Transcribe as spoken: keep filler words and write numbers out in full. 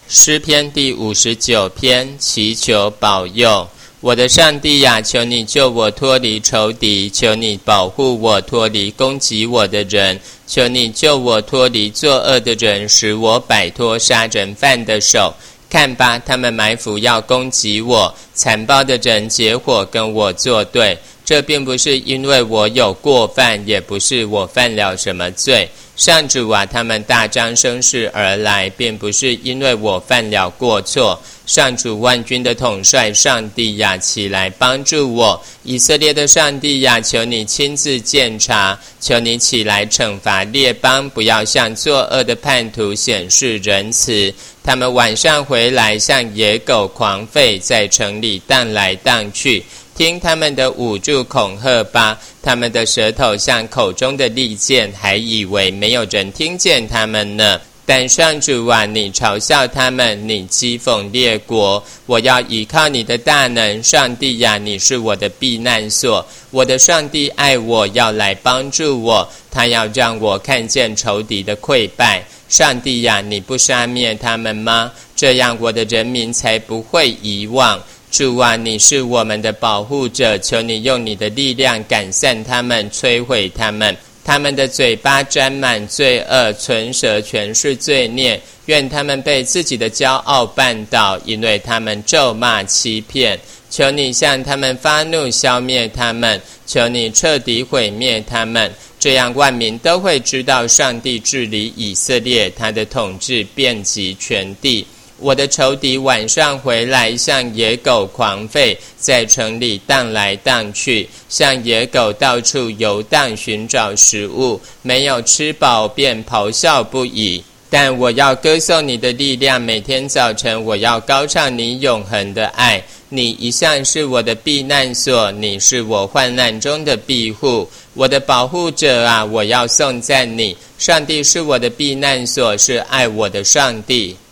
诗篇第五十九篇，祈求保佑。我的上帝呀，求你救我脱离仇敌，求你保护我脱离攻击我的人，求你救我脱离作恶的人，使我摆脱杀人犯的手。看吧，他们埋伏要攻击我，残暴的人结伙跟我作对。这并不是因为我有过犯，也不是我犯了什么罪。上主啊，他们大张声势而来，并不是因为我犯了过错。上主万军的统帅上帝呀，起来帮助我。以色列的上帝呀，求你亲自鉴察，求你起来惩罚列邦，不要向作恶的叛徒显示仁慈。他们晚上回来，像野狗狂吠，在城里荡来荡去。听他们的捂住恐吓吧，他们的舌头像口中的利剑，还以为没有人听见他们呢。但上主啊，你嘲笑他们，你讥讽列国。我要倚靠你的大能，上帝呀，你是我的避难所。我的上帝爱我，要来帮助我，他要让我看见仇敌的溃败。上帝呀，你不杀灭他们吗？这样我的人民才不会遗忘。主啊，你是我们的保护者，求你用你的力量赶散他们，摧毁他们。他们的嘴巴沾满罪恶，唇舌全是罪孽。愿他们被自己的骄傲绊倒，因为他们咒骂欺骗。求你向他们发怒，消灭他们，求你彻底毁灭他们。这样万民都会知道上帝治理以色列，他的统治遍及全地。我的仇敌晚上回来，像野狗狂吠，在城里荡来荡去，像野狗到处游荡寻找食物，没有吃饱便咆哮不已。但我要歌颂你的力量，每天早晨我要高唱你永恒的爱。你一向是我的避难所，你是我患难中的庇护。我的保护者啊，我要颂赞你。上帝是我的避难所，是爱我的上帝。